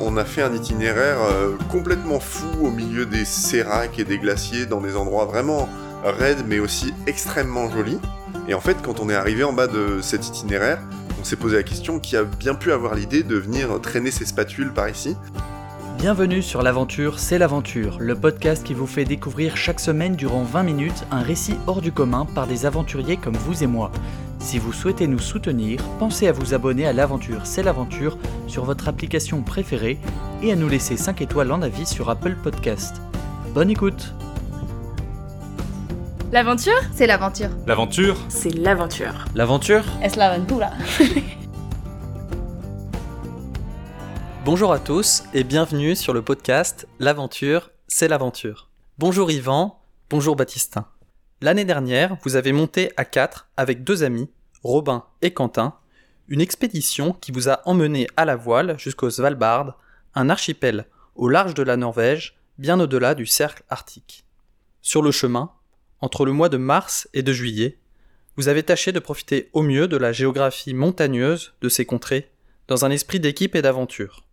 on a fait un itinéraire complètement fou au milieu des séracs et des glaciers, dans des endroits vraiment raides mais aussi extrêmement jolis. Et en fait, quand on est arrivé en bas de cet itinéraire, on s'est posé la question qui a bien pu avoir l'idée de venir traîner ses spatules par ici. Bienvenue sur L'Aventure, c'est l'Aventure, le podcast qui vous fait découvrir chaque semaine durant 20 minutes un récit hors du commun par des aventuriers comme vous et moi. Si vous souhaitez nous soutenir, pensez à vous abonner à L'Aventure, c'est l'Aventure sur votre application préférée et à nous laisser 5 étoiles en avis sur Apple Podcast. Bonne écoute! L'aventure, c'est l'aventure. L'aventure, c'est l'aventure. L'aventure, es la aventura. Bonjour à tous et bienvenue sur le podcast L'Aventure, c'est l'Aventure. Bonjour Yvan, bonjour Baptistin. L'année dernière, vous avez monté à 4 avec 2 amis, Robin et Quentin, une expédition qui vous a emmené à la voile jusqu'au Svalbard, un archipel au large de la Norvège, bien au-delà du cercle arctique. Sur le chemin, entre le mois de mars et de juillet, vous avez tâché de profiter au mieux de la géographie montagneuse de ces contrées, dans un esprit d'équipe et d'aventure.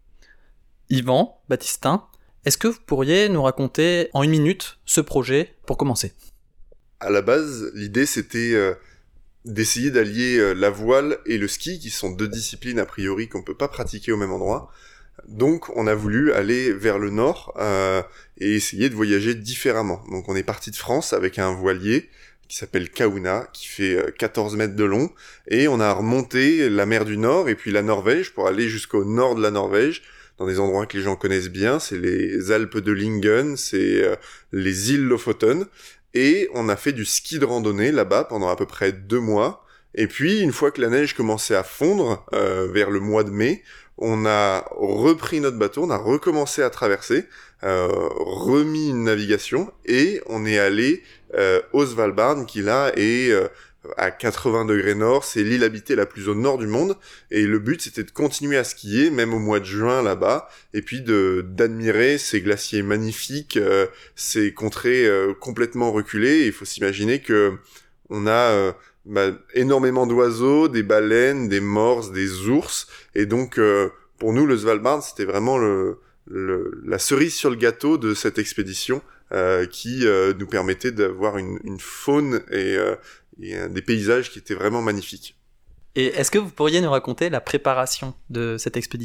Yvan, Baptistin, est-ce que vous pourriez nous raconter en 1 minute ce projet pour commencer ? À la base, l'idée c'était d'essayer d'allier la voile et le ski, qui sont 2 disciplines a priori qu'on peut pas pratiquer au même endroit. Donc on a voulu aller vers le nord et essayer de voyager différemment. Donc on est parti de France avec un voilier qui s'appelle Kauna, qui fait 14 mètres de long, et on a remonté la mer du Nord et puis la Norvège pour aller jusqu'au nord de la Norvège, dans des endroits que les gens connaissent bien, c'est les Alpes de Lyngen, c'est les îles Lofoten, et on a fait du ski de randonnée là-bas pendant à peu près 2 mois, et puis une fois que la neige commençait à fondre, vers le mois de mai, on a repris notre bateau, on a recommencé à traverser, remis une navigation, et on est allé au Svalbard, qui là est à 80 degrés nord, c'est l'île habitée la plus au nord du monde, et le but c'était de continuer à skier, même au mois de juin là-bas, et puis d'admirer ces glaciers magnifiques, ces contrées complètement reculées. Il faut s'imaginer que on a énormément d'oiseaux, des baleines, des morses, des ours, et donc pour nous le Svalbard c'était vraiment la cerise sur le gâteau de cette expédition qui nous permettait d'avoir une faune et des paysages qui étaient vraiment magnifiques. Et est-ce que vous pourriez nous raconter la préparation de cette expédition ?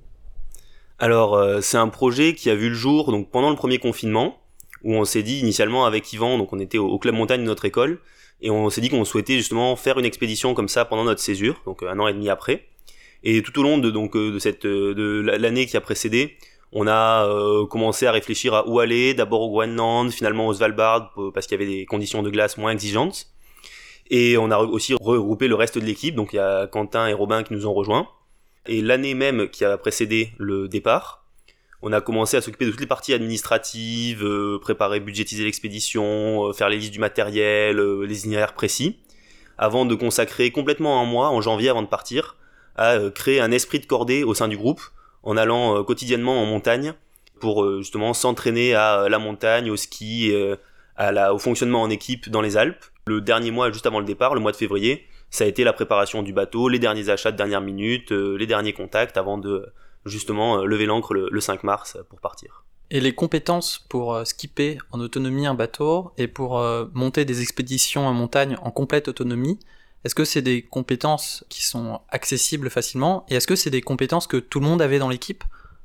Alors c'est un projet qui a vu le jour donc pendant le premier confinement, où on s'est dit initialement avec Yvan, donc on était au club montagne de notre école, et on s'est dit qu'on souhaitait justement faire une expédition comme ça pendant notre césure, donc 1 an et demi après. Et tout au long de l'année qui a précédé, on a commencé à réfléchir à où aller, d'abord au Groenland, finalement au Svalbard, parce qu'il y avait des conditions de glace moins exigeantes. Et on a aussi regroupé le reste de l'équipe, donc il y a Quentin et Robin qui nous ont rejoints. Et l'année même qui a précédé le départ, on a commencé à s'occuper de toutes les parties administratives, préparer, budgétiser l'expédition, faire les listes du matériel, les itinéraires précis, avant de consacrer complètement 1 mois, en janvier avant de partir, à créer un esprit de cordée au sein du groupe, en allant quotidiennement en montagne, pour justement s'entraîner à la montagne, au ski, au fonctionnement en équipe dans les Alpes. Le dernier mois, juste avant le départ, le mois de février, ça a été la préparation du bateau, les derniers achats de dernière minute, les derniers contacts avant de justement lever l'ancre le 5 mars pour partir. Et les compétences pour skipper en autonomie un bateau et pour monter des expéditions en montagne en complète autonomie, est-ce que c'est des compétences qui sont accessibles facilement et est-ce que c'est des compétences que tout le monde avait dans l'équipe ?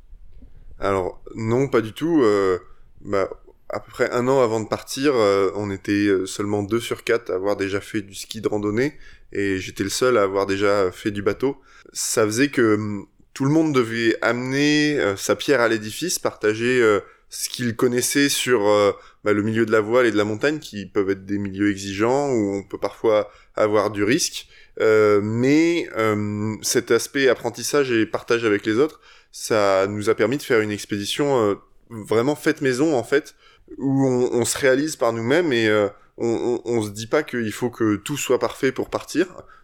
Alors non, pas du tout. À peu près 1 an avant de partir, on était seulement 2 sur 4 à avoir déjà fait du ski de randonnée, et j'étais le seul à avoir déjà fait du bateau. Ça faisait que tout le monde devait amener sa pierre à l'édifice, partager ce qu'il connaissait sur le milieu de la voile et de la montagne, qui peuvent être des milieux exigeants, où on peut parfois avoir du risque. Mais cet aspect apprentissage et partage avec les autres, ça nous a permis de faire une expédition vraiment faite maison, en fait, où on se réalise par nous-mêmes et on se dit pas qu'il faut que tout soit parfait pour partir.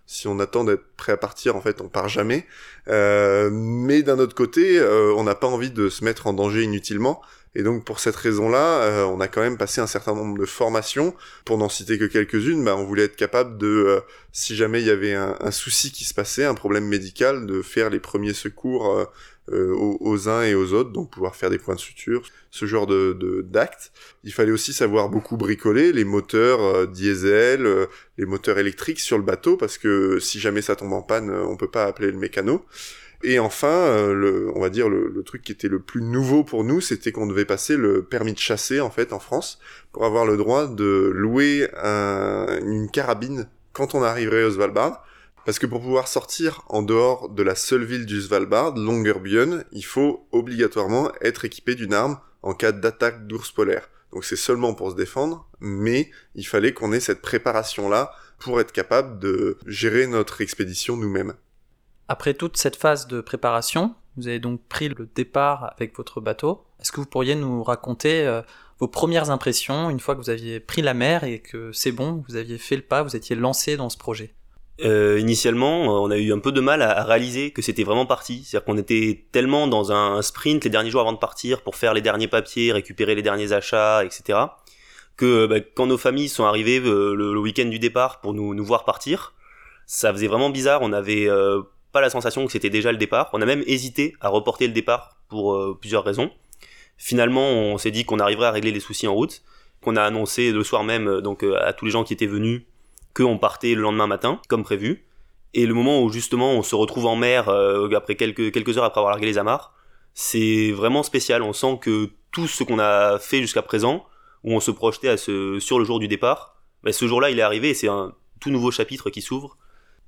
Si on attend d'être prêt à partir, en fait, on part jamais. Mais d'un autre côté, on n'a pas envie de se mettre en danger inutilement. Et donc, pour cette raison-là, on a quand même passé un certain nombre de formations. Pour n'en citer que quelques-unes, on voulait être capable de, si jamais il y avait un souci qui se passait, un problème médical, de faire les premiers secours aux uns et aux autres, donc pouvoir faire des points de suture, ce genre d'actes. Il fallait aussi savoir beaucoup bricoler les moteurs diesel, les moteurs électriques sur le bateau, parce que si jamais ça tombe en panne, on peut pas appeler le mécano. Et enfin, on va dire le truc qui était le plus nouveau pour nous, c'était qu'on devait passer le permis de chasser, en fait, en France, pour avoir le droit de louer une carabine quand on arriverait au Svalbard. Parce que pour pouvoir sortir en dehors de la seule ville du Svalbard, Longyearbyen, il faut obligatoirement être équipé d'une arme en cas d'attaque d'ours polaire. Donc c'est seulement pour se défendre, mais il fallait qu'on ait cette préparation-là pour être capable de gérer notre expédition nous-mêmes. Après toute cette phase de préparation, vous avez donc pris le départ avec votre bateau. Est-ce que vous pourriez nous raconter vos premières impressions une fois que vous aviez pris la mer et que c'est bon, vous aviez fait le pas, vous étiez lancé dans ce projet? Initialement, on a eu un peu de mal à réaliser que c'était vraiment parti. C'est-à-dire qu'on était tellement dans un sprint les derniers jours avant de partir pour faire les derniers papiers, récupérer les derniers achats, etc. que quand nos familles sont arrivées le week-end du départ pour nous voir partir, ça faisait vraiment bizarre. On avait pas la sensation que c'était déjà le départ. On a même hésité à reporter le départ pour plusieurs raisons. Finalement, on s'est dit qu'on arriverait à régler les soucis en route, qu'on a annoncé le soir même à tous les gens qui étaient venus qu'on partait le lendemain matin, comme prévu. Et le moment où justement on se retrouve en mer après quelques heures après avoir largué les amarres, c'est vraiment spécial. On sent que tout ce qu'on a fait jusqu'à présent, où on se projetait sur le jour du départ, ce jour-là il est arrivé et c'est un tout nouveau chapitre qui s'ouvre.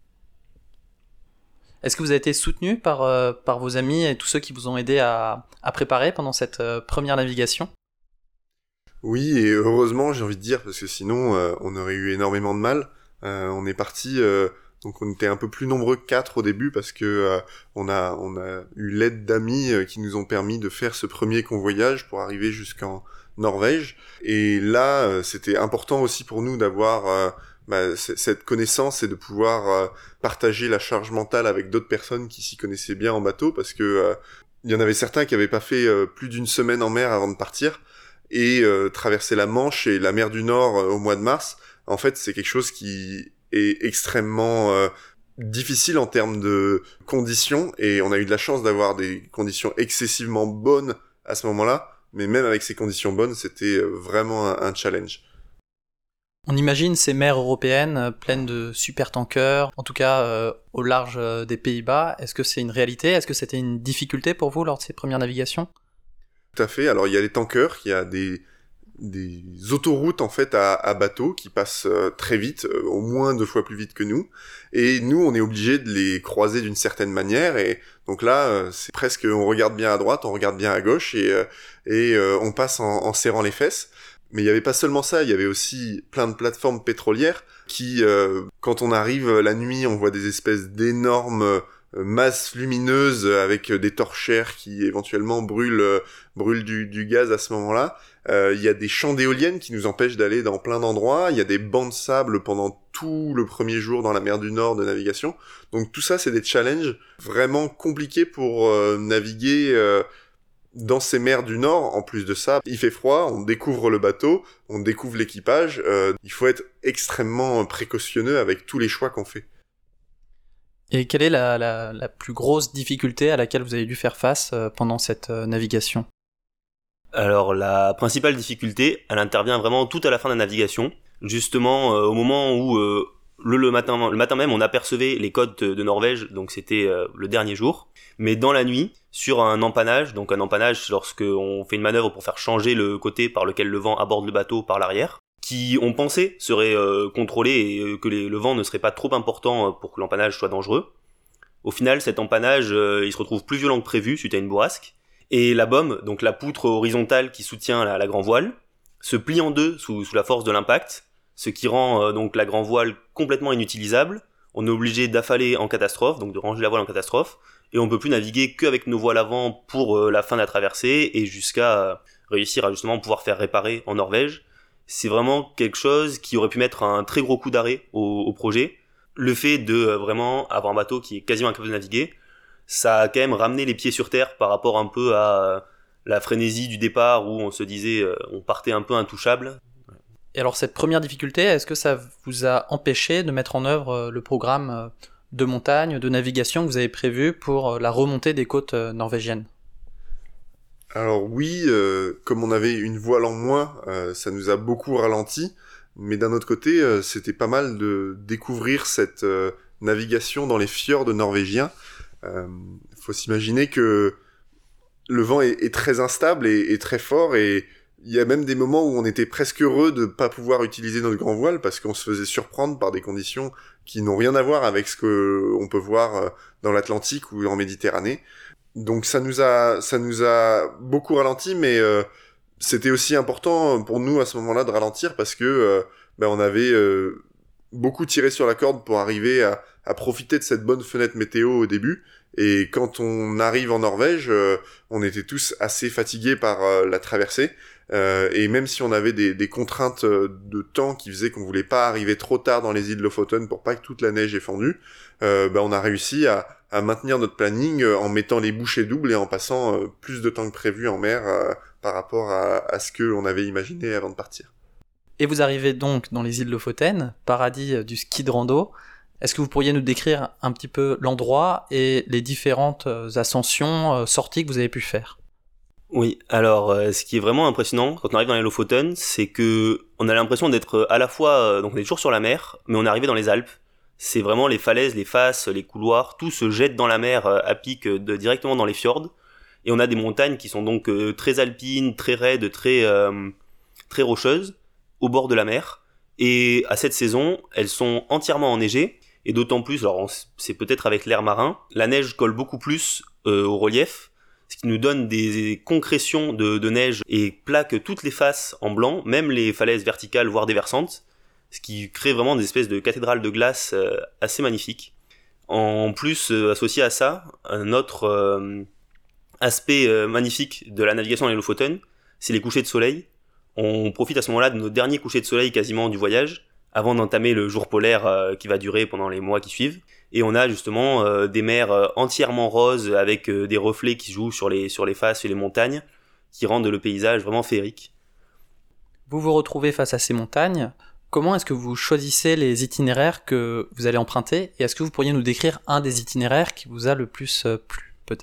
Est-ce que vous avez été soutenu par vos amis et tous ceux qui vous ont aidé à préparer pendant cette première navigation ? Oui, et heureusement, j'ai envie de dire, parce que sinon, on aurait eu énormément de mal. On est parti, donc on était un peu plus nombreux que 4 au début, parce que on a eu l'aide d'amis qui nous ont permis de faire ce premier convoyage pour arriver jusqu'en Norvège. Et là, c'était important aussi pour nous d'avoir cette connaissance et de pouvoir partager la charge mentale avec d'autres personnes qui s'y connaissaient bien en bateau, parce que il y en avait certains qui avaient pas fait plus d'une semaine en mer avant de partir, et traverser la Manche et la mer du Nord au mois de mars, en fait, c'est quelque chose qui est extrêmement difficile en termes de conditions, et on a eu de la chance d'avoir des conditions excessivement bonnes à ce moment-là, mais même avec ces conditions bonnes, c'était vraiment un challenge. On imagine ces mers européennes pleines de supertankers, en tout cas au large des Pays-Bas. Est-ce que c'est une réalité ? Est-ce que c'était une difficulté pour vous lors de ces premières navigations ? Tout à fait. Alors il y a les tankers, il y a des autoroutes en fait à bateau qui passent très vite, au moins 2 fois plus vite que nous. Et nous, on est obligé de les croiser d'une certaine manière. Et donc là, c'est presque, on regarde bien à droite, on regarde bien à gauche, et on passe en serrant les fesses. Mais il y avait pas seulement ça, il y avait aussi plein de plateformes pétrolières qui, quand on arrive la nuit, on voit des espèces d'énormes masses lumineuses avec des torchères qui éventuellement brûlent du gaz à ce moment-là. Il y a des champs d'éoliennes qui nous empêchent d'aller dans plein d'endroits. Il y a des bancs de sable pendant tout le premier jour dans la mer du Nord de navigation. Donc tout ça, c'est des challenges vraiment compliqués pour naviguer dans ces mers du Nord. En plus de ça, il fait froid, on découvre le bateau, on découvre l'équipage. Il faut être extrêmement précautionneux avec tous les choix qu'on fait. Et quelle est la plus grosse difficulté à laquelle vous avez dû faire face pendant cette navigation ? Alors la principale difficulté, elle intervient vraiment tout à la fin de la navigation, justement au moment où le matin même on apercevait les côtes de Norvège, donc c'était le dernier jour, mais dans la nuit, sur un empannage, donc un empannage c'est lorsqu'on fait une manœuvre pour faire changer le côté par lequel le vent aborde le bateau par l'arrière, qui on pensait serait contrôlé et que le vent ne serait pas trop important pour que l'empannage soit dangereux. Au final, cet empannage, il se retrouve plus violent que prévu suite à une bourrasque, et la baume, donc la poutre horizontale qui soutient la grand voile, se plie en deux sous la force de l'impact, ce qui rend donc la grand voile complètement inutilisable. On est obligé d'affaler en catastrophe, donc de ranger la voile en catastrophe, et on peut plus naviguer qu'avec nos voiles avant pour la fin de la traversée, et jusqu'à réussir à justement pouvoir faire réparer en Norvège. C'est vraiment quelque chose qui aurait pu mettre un très gros coup d'arrêt au projet. le fait de vraiment avoir un bateau qui est quasiment incapable de naviguer, ça a quand même ramené les pieds sur terre par rapport un peu à la frénésie du départ où on se disait on partait un peu intouchable. Et alors cette première difficulté, est-ce que ça vous a empêché de mettre en œuvre le programme de montagne, de navigation que vous avez prévu pour la remontée des côtes norvégiennes ? Alors oui, comme on avait une voile en moins, ça nous a beaucoup ralenti, mais d'un autre côté, c'était pas mal de découvrir cette navigation dans les fjords norvégiens. Faut s'imaginer que le vent est très instable et très fort, et il y a même des moments où on était presque heureux de pas pouvoir utiliser notre grand voile parce qu'on se faisait surprendre par des conditions qui n'ont rien à voir avec ce que on peut voir dans l'Atlantique ou en Méditerranée. Donc ça nous a beaucoup ralenti, mais c'était aussi important pour nous à ce moment-là de ralentir parce que on avait beaucoup tiré sur la corde pour arriver à profiter de cette bonne fenêtre météo au début. Et quand on arrive en Norvège, on était tous assez fatigués par la traversée. Et même si on avait des contraintes de temps qui faisaient qu'on voulait pas arriver trop tard dans les îles Lofoten pour pas que toute la neige ait fondu, on a réussi à maintenir notre planning en mettant les bouchées doubles et en passant plus de temps que prévu en mer par rapport à ce que l'on avait imaginé avant de partir. Et vous arrivez donc dans les îles Lofoten, paradis du ski de rando. Est-ce que vous pourriez nous décrire un petit peu l'endroit et les différentes ascensions, sorties que vous avez pu faire ? Oui, alors ce qui est vraiment impressionnant quand on arrive dans les Lofoten, c'est que on a l'impression d'être à la fois, donc on est toujours sur la mer, mais on est arrivé dans les Alpes. C'est vraiment les falaises, les faces, les couloirs, tout se jette dans la mer à pic directement dans les fjords. Et on a des montagnes qui sont donc très alpines, très raides, très rocheuses, au bord de la mer. Et à cette saison, elles sont entièrement enneigées. Et d'autant plus, alors c'est peut-être avec l'air marin, la neige colle beaucoup plus au relief, ce qui nous donne des concrétions de neige et plaque toutes les faces en blanc, même les falaises verticales, voire déversantes, ce qui crée vraiment des espèces de cathédrales de glace assez magnifiques. En plus, associé à ça, un autre aspect magnifique de la navigation dans les Lofoten, c'est les couchers de soleil. On profite à ce moment-là de nos derniers couchers de soleil quasiment du voyage, avant d'entamer le jour polaire qui va durer pendant les mois qui suivent. Et on a justement des mers entièrement roses avec des reflets qui jouent sur les faces et les montagnes, qui rendent le paysage vraiment féerique. Vous vous retrouvez face à ces montagnes. Comment est-ce que vous choisissez les itinéraires que vous allez emprunter ? Et est-ce que vous pourriez nous décrire un des itinéraires qui vous a le plus plu, peut-être ?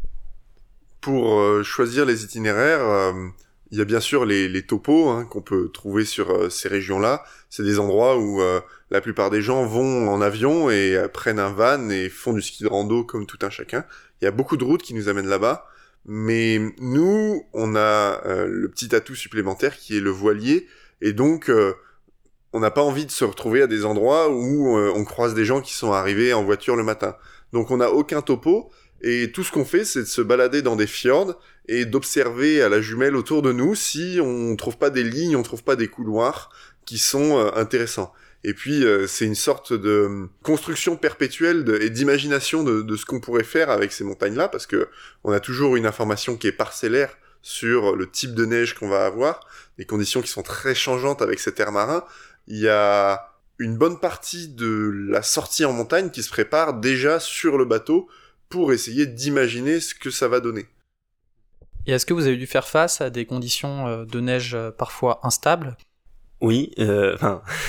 Pour choisir les itinéraires, il y a bien sûr les topos qu'on peut trouver sur ces régions-là. C'est des endroits où la plupart des gens vont en avion et prennent un van et font du ski de rando comme tout un chacun. Il y a beaucoup de routes qui nous amènent là-bas. Mais nous, on a le petit atout supplémentaire qui est le voilier. Et donc, on n'a pas envie de se retrouver à des endroits où on croise des gens qui sont arrivés en voiture le matin. Donc on n'a aucun topo. Et tout ce qu'on fait, c'est de se balader dans des fjords et d'observer à la jumelle autour de nous si on trouve pas des lignes, on trouve pas des couloirs qui sont intéressants. Et puis, c'est une sorte de construction perpétuelle et d'imagination de ce qu'on pourrait faire avec ces montagnes-là, parce que on a toujours une information qui est parcellaire sur le type de neige qu'on va avoir, des conditions qui sont très changeantes avec cet air marin. Il y a une bonne partie de la sortie en montagne qui se prépare déjà sur le bateau pour essayer d'imaginer ce que ça va donner. Et est-ce que vous avez dû faire face à des conditions de neige parfois instables ? Oui, ouais.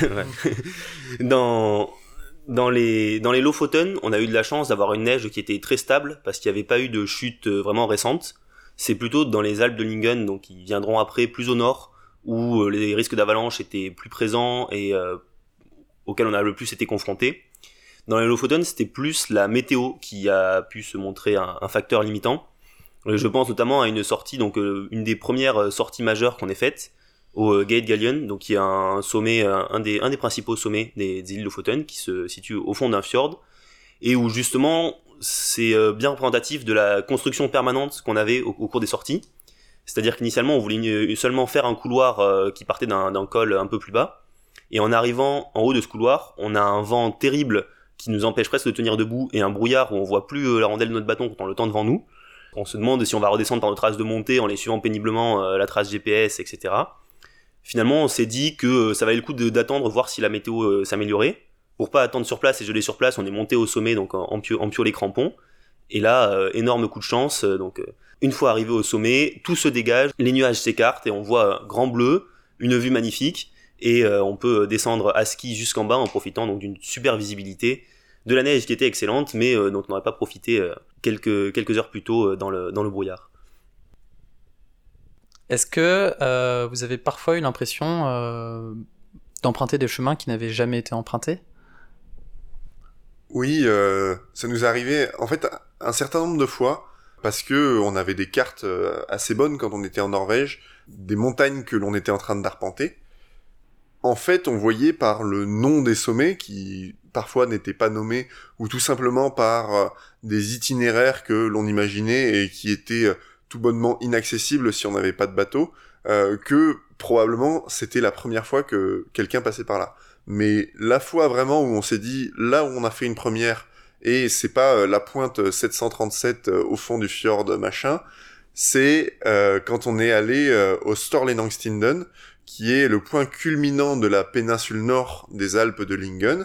Dans les Lofoten, on a eu de la chance d'avoir une neige qui était très stable parce qu'il n'y avait pas eu de chute vraiment récente. C'est plutôt dans les Alpes de Lingen, donc qui viendront après plus au nord, où les risques d'avalanche étaient plus présents et auxquels on a le plus été confrontés. Dans les Lofoten, c'était plus la météo qui a pu se montrer un facteur limitant. Je pense notamment à une sortie, donc une des premières sorties majeures qu'on ait faites, au Geitgallen, donc qui est un sommet, un des principaux sommets des îles Lofoten, qui se situe au fond d'un fjord, et où justement c'est bien représentatif de la construction permanente qu'on avait au cours des sorties. C'est-à-dire qu'initialement on voulait seulement faire un couloir qui partait d'un col un peu plus bas, et en arrivant en haut de ce couloir, on a un vent terrible qui nous empêche presque de tenir debout, et un brouillard où on voit plus la rondelle de notre bâton quand on le tend devant nous. On se demande si on va redescendre par nos traces de montée en les suivant péniblement la trace GPS, etc. Finalement, on s'est dit que ça valait le coup d'attendre, voir si la météo s'améliorait. Pour pas attendre sur place et geler sur place, on est monté au sommet donc en piolet crampon. Et là, énorme coup de chance. Une fois arrivé au sommet, tout se dégage, les nuages s'écartent et on voit grand bleu, une vue magnifique. Et on peut descendre à ski jusqu'en bas en profitant donc d'une super visibilité, de la neige qui était excellente, mais dont on n'aurait pas profité quelques heures plus tôt dans le brouillard. Est-ce que vous avez parfois eu l'impression d'emprunter des chemins qui n'avaient jamais été empruntés ? Oui, ça nous arrivait en fait un certain nombre de fois parce que on avait des cartes assez bonnes quand on était en Norvège, des montagnes que l'on était en train d'arpenter. En fait, on voyait par le nom des sommets qui parfois n'étaient pas nommés ou tout simplement par des itinéraires que l'on imaginait et qui étaient tout bonnement inaccessibles si on n'avait pas de bateau, que probablement c'était la première fois que quelqu'un passait par là. Mais la fois vraiment où on s'est dit, là où on a fait une première, et c'est pas la pointe 737 au fond du fjord machin, c'est quand on est allé au Storlenangstinden, qui est le point culminant de la péninsule nord des Alpes de Lyngen.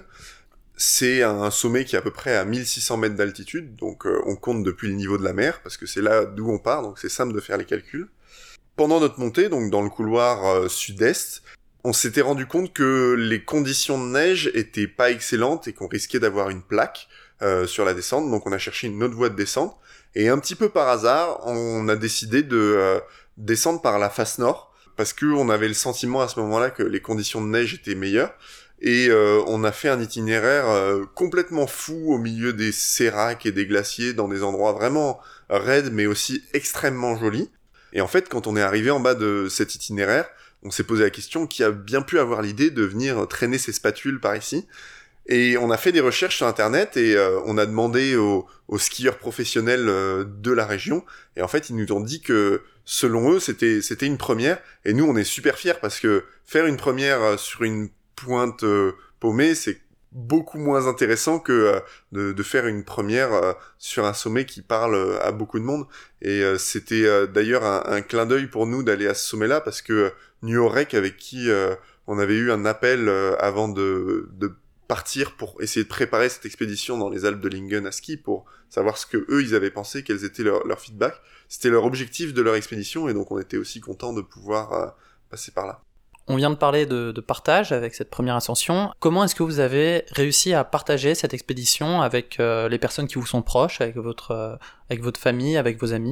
C'est un sommet qui est à peu près à 1600 mètres d'altitude, donc on compte depuis le niveau de la mer, parce que c'est là d'où on part, donc c'est simple de faire les calculs. Pendant notre montée, donc dans le couloir sud-est, on s'était rendu compte que les conditions de neige étaient pas excellentes et qu'on risquait d'avoir une plaque sur la descente, donc on a cherché une autre voie de descente, et un petit peu par hasard, on a décidé de descendre par la face nord, parce que on avait le sentiment à ce moment-là que les conditions de neige étaient meilleures, et on a fait un itinéraire complètement fou au milieu des séracs et des glaciers, dans des endroits vraiment raides, mais aussi extrêmement jolis. Et en fait, quand on est arrivé en bas de cet itinéraire, on s'est posé la question qui a bien pu avoir l'idée de venir traîner ses spatules par ici. Et on a fait des recherches sur Internet et on a demandé aux skieurs professionnels de la région. Et en fait, ils nous ont dit que, selon eux, c'était une première. Et nous, on est super fiers parce que faire une première sur une pointe paumée, c'est beaucoup moins intéressant que de faire une première sur un sommet qui parle à beaucoup de monde. Et c'était d'ailleurs un clin d'œil pour nous d'aller à ce sommet-là parce que Nuorek, avec qui on avait eu un appel avant de partir pour essayer de préparer cette expédition dans les Alpes de Lyngen à ski pour savoir ce que eux ils avaient pensé, quels étaient leur feedback. C'était leur objectif de leur expédition et donc on était aussi contents de pouvoir passer par là. On vient de parler de partage avec cette première ascension. Comment est-ce que vous avez réussi à partager cette expédition avec les personnes qui vous sont proches, avec votre famille, avec vos amis ?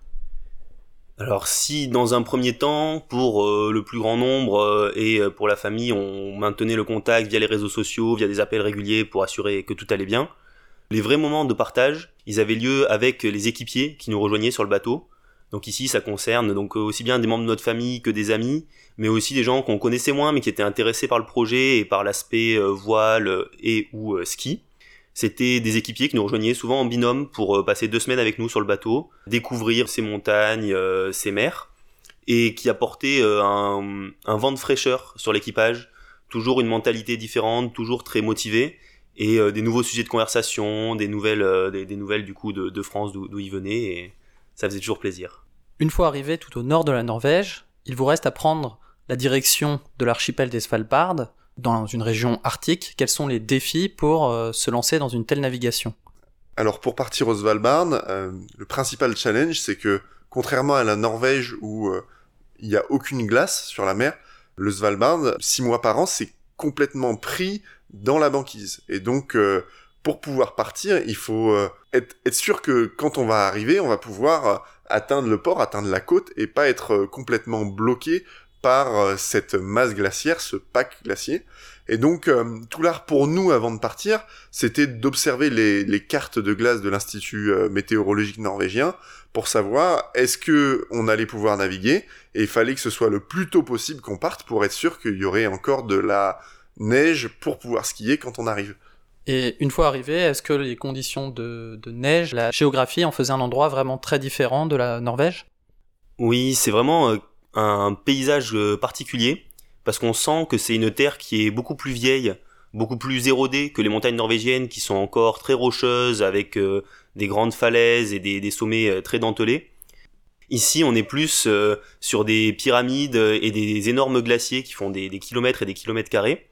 Alors si dans un premier temps, pour le plus grand nombre et pour la famille, on maintenait le contact via les réseaux sociaux, via des appels réguliers pour assurer que tout allait bien, les vrais moments de partage, ils avaient lieu avec les équipiers qui nous rejoignaient sur le bateau. Donc ici, ça concerne donc aussi bien des membres de notre famille que des amis, mais aussi des gens qu'on connaissait moins mais qui étaient intéressés par le projet et par l'aspect voile et ou ski. C'était des équipiers qui nous rejoignaient souvent en binôme pour passer 2 semaines avec nous sur le bateau, découvrir ces montagnes, ces mers, et qui apportaient un vent de fraîcheur sur l'équipage, toujours une mentalité différente, toujours très motivée, et des nouveaux sujets de conversation, des nouvelles du coup de France d'où ils venaient, et ça faisait toujours plaisir. Une fois arrivé tout au nord de la Norvège, il vous reste à prendre la direction de l'archipel des Svalbard, dans une région arctique. Quels sont les défis pour se lancer dans une telle navigation ? Alors pour partir au Svalbard, le principal challenge c'est que contrairement à la Norvège où il n'y a aucune glace sur la mer, le Svalbard, 6 mois par an, c'est complètement pris dans la banquise. Et donc pour pouvoir partir, il faut être sûr que quand on va arriver, on va pouvoir atteindre le port, atteindre la côte et pas être complètement bloqué par cette masse glaciaire, ce pack glacier. Et donc, tout l'art pour nous, avant de partir, c'était d'observer les cartes de glace de l'Institut météorologique norvégien pour savoir est-ce que on allait pouvoir naviguer, et il fallait que ce soit le plus tôt possible qu'on parte pour être sûr qu'il y aurait encore de la neige pour pouvoir skier quand on arrive. Et une fois arrivé, est-ce que les conditions de neige, la géographie en faisait un endroit vraiment très différent de la Norvège ? Oui, c'est vraiment un paysage particulier, parce qu'on sent que c'est une terre qui est beaucoup plus vieille, beaucoup plus érodée que les montagnes norvégiennes qui sont encore très rocheuses, avec des grandes falaises et des sommets très dentelés. Ici, on est plus sur des pyramides et des énormes glaciers qui font des kilomètres et des kilomètres carrés.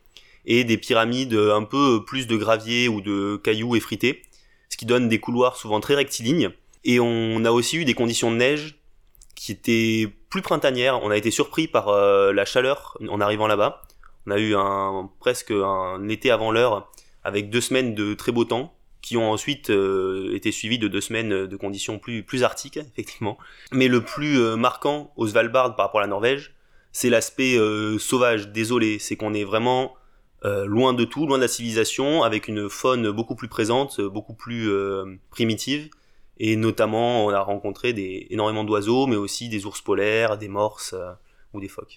et des pyramides un peu plus de gravier ou de cailloux effrités, ce qui donne des couloirs souvent très rectilignes. Et on a aussi eu des conditions de neige qui étaient plus printanières. On a été surpris par la chaleur en arrivant là-bas. On a eu presque un été avant l'heure avec 2 semaines de très beau temps qui ont ensuite été suivies de 2 semaines de conditions plus arctiques, effectivement. Mais le plus marquant au Svalbard par rapport à la Norvège, c'est l'aspect sauvage, désolé. C'est qu'on est vraiment loin de tout, loin de la civilisation, avec une faune beaucoup plus présente, beaucoup plus primitive. Et notamment, on a rencontré énormément d'oiseaux, mais aussi des ours polaires, des morses ou des phoques.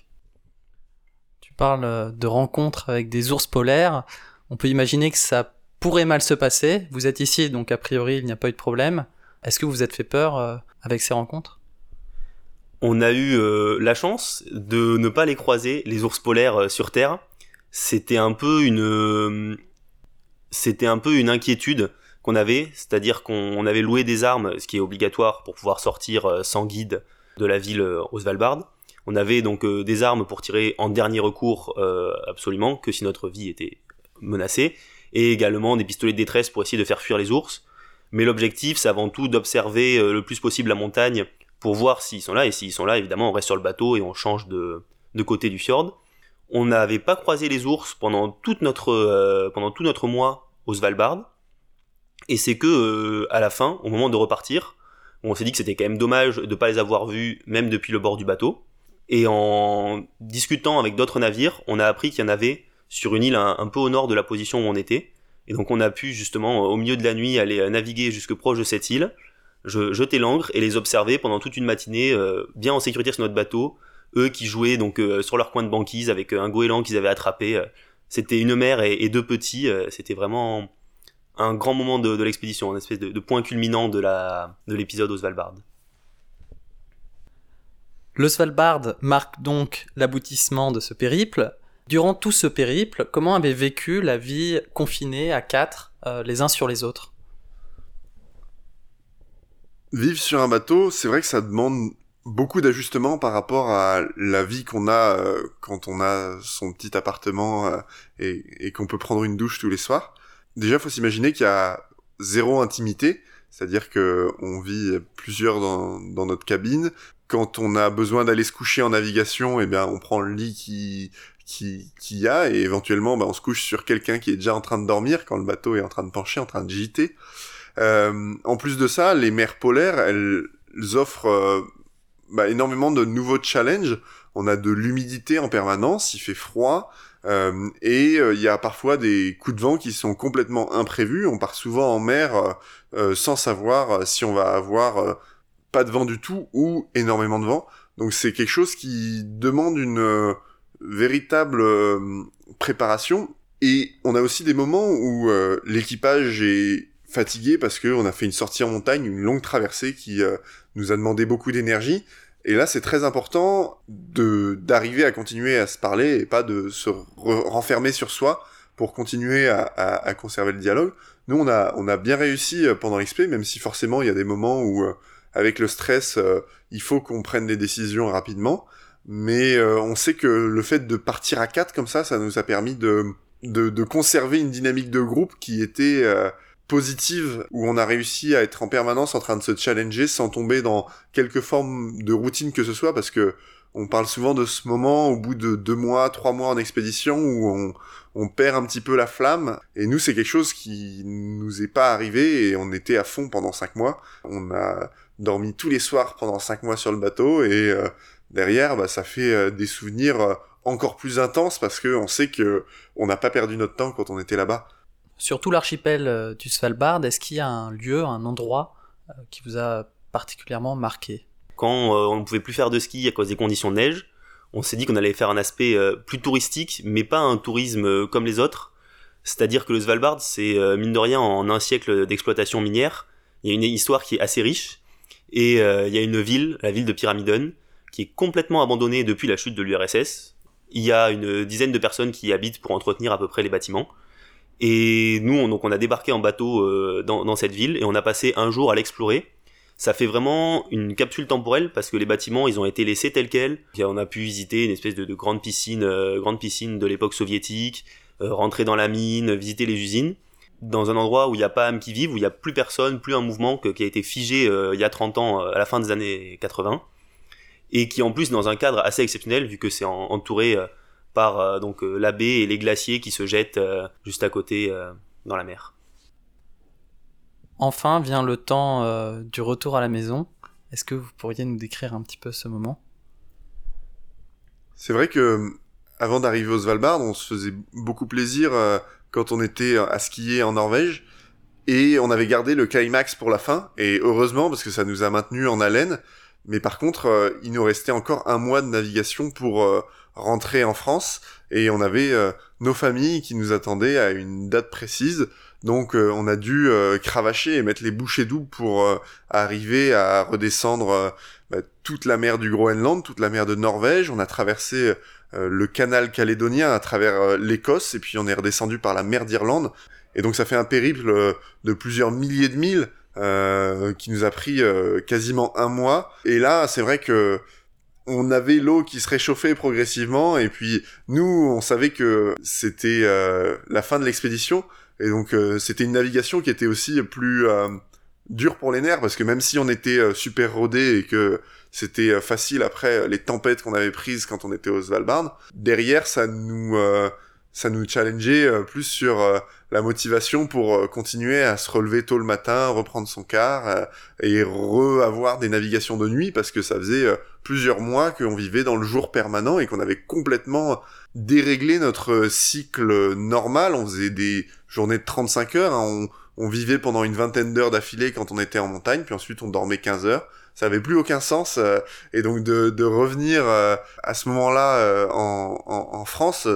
Tu parles de rencontres avec des ours polaires. On peut imaginer que ça pourrait mal se passer. Vous êtes ici, donc a priori, il n'y a pas eu de problème. Est-ce que vous vous êtes fait peur avec ces rencontres ? On a eu la chance de ne pas les croiser, les ours polaires sur Terre. C'était un peu une inquiétude qu'on avait, c'est-à-dire qu'on avait loué des armes, ce qui est obligatoire pour pouvoir sortir sans guide de la ville au Svalbard. On avait donc des armes pour tirer en dernier recours absolument, que si notre vie était menacée, et également des pistolets de détresse pour essayer de faire fuir les ours. Mais l'objectif, c'est avant tout d'observer le plus possible la montagne pour voir s'ils sont là, et s'ils sont là, évidemment, on reste sur le bateau et on change de côté du fjord. On n'avait pas croisé les ours pendant tout notre mois au Svalbard, et c'est que à la fin, au moment de repartir, on s'est dit que c'était quand même dommage de ne pas les avoir vus, même depuis le bord du bateau. Et en discutant avec d'autres navires, on a appris qu'il y en avait sur une île un peu au nord de la position où on était. Et donc on a pu justement, au milieu de la nuit, aller naviguer jusque proche de cette île, jeter l'ancre et les observer pendant toute une matinée, bien en sécurité sur notre bateau. Eux qui jouaient donc sur leur coin de banquise avec un goéland qu'ils avaient attrapé. C'était une mère et 2 petits. C'était vraiment un grand moment de l'expédition, une espèce de point culminant de l'épisode au Svalbard. Le Svalbard marque donc l'aboutissement de ce périple. Durant tout ce périple, comment avez vécu la vie confinée à 4, les uns sur les autres ? Vivre sur un bateau, c'est vrai que ça demande beaucoup d'ajustements par rapport à la vie qu'on a quand on a son petit appartement et qu'on peut prendre une douche tous les soirs. Déjà, faut s'imaginer qu'il y a 0 intimité, c'est-à-dire que on vit plusieurs dans notre cabine. Quand on a besoin d'aller se coucher en navigation, eh bien, on prend le lit qu'il y a et éventuellement, on se couche sur quelqu'un qui est déjà en train de dormir quand le bateau est en train de pencher, en train de gîter. En plus de ça, les mers polaires, elles offrent énormément de nouveaux challenges. On a de l'humidité en permanence, il fait froid, et il y a parfois des coups de vent qui sont complètement imprévus. On part souvent en mer sans savoir si on va avoir pas de vent du tout ou énormément de vent. Donc c'est quelque chose qui demande une véritable préparation. Et on a aussi des moments où l'équipage est fatigué parce qu'on a fait une sortie en montagne, une longue traversée qui nous a demandé beaucoup d'énergie. Et là, c'est très important d'arriver à continuer à se parler et pas de se renfermer sur soi pour continuer à conserver le dialogue. Nous, on a bien réussi pendant l'expé, même si forcément, il y a des moments où, avec le stress, il faut qu'on prenne des décisions rapidement. Mais on sait que le fait de partir à 4 comme ça nous a permis de conserver une dynamique de groupe qui était positive, où on a réussi à être en permanence en train de se challenger sans tomber dans quelque forme de routine que ce soit, parce que on parle souvent de ce moment au bout de 2 mois, 3 mois en expédition où on perd un petit peu la flamme, et nous c'est quelque chose qui nous est pas arrivé et on était à fond pendant 5 mois. On a dormi tous les soirs pendant 5 mois sur le bateau et derrière ça fait des souvenirs encore plus intenses parce que on sait que on n'a pas perdu notre temps quand on était là-bas. Sur tout l'archipel du Svalbard, est-ce qu'il y a un lieu, un endroit qui vous a particulièrement marqué ? Quand on ne pouvait plus faire de ski à cause des conditions de neige, on s'est dit qu'on allait faire un aspect plus touristique, mais pas un tourisme comme les autres. C'est-à-dire que le Svalbard, c'est mine de rien en un siècle d'exploitation minière. Il y a une histoire qui est assez riche. Et il y a une ville, la ville de Pyramiden, qui est complètement abandonnée depuis la chute de l'URSS. Il y a une dizaine de personnes qui y habitent pour entretenir à peu près les bâtiments. Et nous, on a débarqué en bateau dans cette ville et on a passé un jour à l'explorer. Ça fait vraiment une capsule temporelle parce que les bâtiments, ils ont été laissés tels quels. Et on a pu visiter une espèce de grande piscine de l'époque soviétique. rentrer dans la mine, visiter les usines, dans un endroit où il n'y a pas âme qui vive, où il n'y a plus personne, plus un mouvement qui a été figé il y a 30 ans, à la fin des années 80, et qui en plus dans un cadre assez exceptionnel, vu que c'est entouré par la baie et les glaciers qui se jettent juste à côté dans la mer. Enfin vient le temps du retour à la maison. Est-ce que vous pourriez nous décrire un petit peu ce moment ? C'est vrai que avant d'arriver au Svalbard, on se faisait beaucoup plaisir quand on était à skier en Norvège, et on avait gardé le climax pour la fin, et heureusement parce que ça nous a maintenus en haleine. Mais par contre, il nous restait encore 1 mois de navigation pour rentrer en France, et on avait nos familles qui nous attendaient à une date précise. Donc on a dû cravacher et mettre les bouchées doubles pour arriver à redescendre toute la mer du Groenland, toute la mer de Norvège. On a traversé le canal calédonien à travers l'Écosse, et puis on est redescendu par la mer d'Irlande. Et donc ça fait un périple de plusieurs milliers de milles qui nous a pris quasiment 1 mois. Et là, c'est vrai que on avait l'eau qui se réchauffait progressivement, et puis nous, on savait que c'était la fin de l'expédition. Et donc c'était une navigation qui était aussi plus dure pour les nerfs, parce que même si on était super rodés et que c'était facile après les tempêtes qu'on avait prises quand on était au Svalbard, derrière ça nous challengeait plus sur la motivation pour continuer à se relever tôt le matin, reprendre son quart et avoir des navigations de nuit, parce que ça faisait plusieurs mois qu'on vivait dans le jour permanent et qu'on avait complètement déréglé notre cycle normal. On faisait des journées de 35 heures, hein. On vivait pendant une 20aine d'heures d'affilée quand on était en montagne, puis ensuite on dormait 15 heures. Ça avait plus aucun sens, et donc de revenir à ce moment-là en France,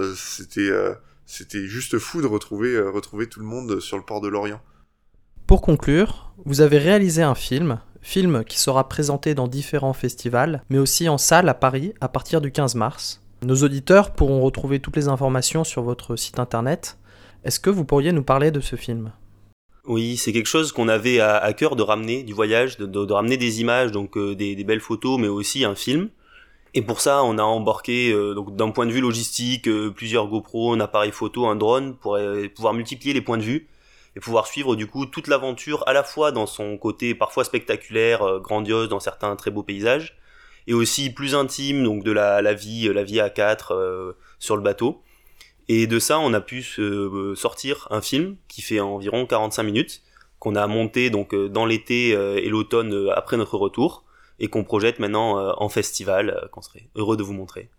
c'était juste fou de retrouver tout le monde sur le port de Lorient. Pour conclure, vous avez réalisé un film qui sera présenté dans différents festivals, mais aussi en salle à Paris à partir du 15 mars. Nos auditeurs pourront retrouver toutes les informations sur votre site internet. Est-ce que vous pourriez nous parler de ce film ? Oui, c'est quelque chose qu'on avait à cœur de ramener du voyage, de ramener des images, donc des belles photos, mais aussi un film. Et pour ça, on a embarqué, donc d'un point de vue logistique, plusieurs GoPro, un appareil photo, un drone, pour pouvoir multiplier les points de vue et pouvoir suivre du coup toute l'aventure, à la fois dans son côté parfois spectaculaire, grandiose, dans certains très beaux paysages, et aussi plus intime, donc de la vie à 4 sur le bateau. Et de ça, on a pu sortir un film qui fait environ 45 minutes, qu'on a monté donc dans l'été et l'automne après notre retour, et qu'on projette maintenant en festival, qu'on serait heureux de vous montrer.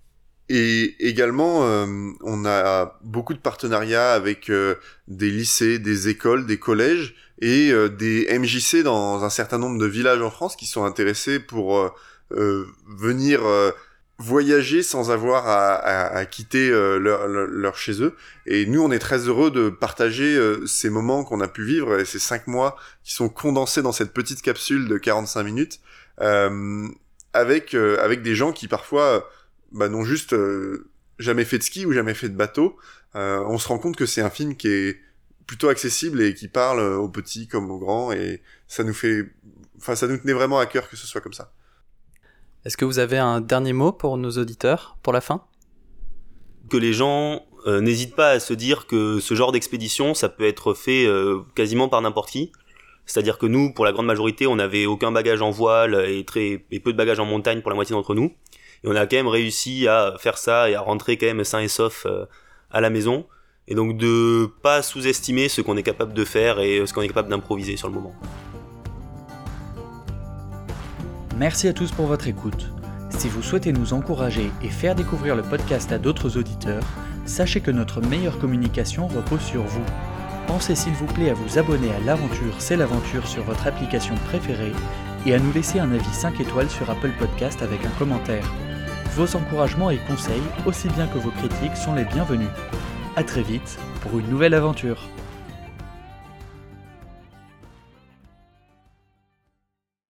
Et également, on a beaucoup de partenariats avec des lycées, des écoles, des collèges et des MJC dans un certain nombre de villages en France qui sont intéressés pour venir voyager sans avoir à quitter leur chez eux. Et nous, on est très heureux de partager ces moments qu'on a pu vivre, et ces 5 mois qui sont condensés dans cette petite capsule de 45 minutes, avec des gens qui parfois n'ont juste jamais fait de ski ou jamais fait de bateau. On se rend compte que c'est un film qui est plutôt accessible et qui parle aux petits comme aux grands, et ça nous tenait vraiment à cœur que ce soit comme ça. Est-ce que vous avez un dernier mot pour nos auditeurs, pour la fin ? Que les gens n'hésitent pas à se dire que ce genre d'expédition, ça peut être fait quasiment par n'importe qui. C'est-à-dire que nous, pour la grande majorité, on n'avait aucun bagage en voile et peu de bagages en montagne pour la moitié d'entre nous. Et on a quand même réussi à faire ça et à rentrer quand même sain et sauf à la maison. Et donc de pas sous-estimer ce qu'on est capable de faire et ce qu'on est capable d'improviser sur le moment. Merci à tous pour votre écoute. Si vous souhaitez nous encourager et faire découvrir le podcast à d'autres auditeurs, sachez que notre meilleure communication repose sur vous. Pensez s'il vous plaît à vous abonner à l'Aventure, c'est l'aventure sur votre application préférée et à nous laisser un avis 5 étoiles sur Apple Podcast avec un commentaire. Vos encouragements et conseils, aussi bien que vos critiques, sont les bienvenus. À très vite pour une nouvelle aventure.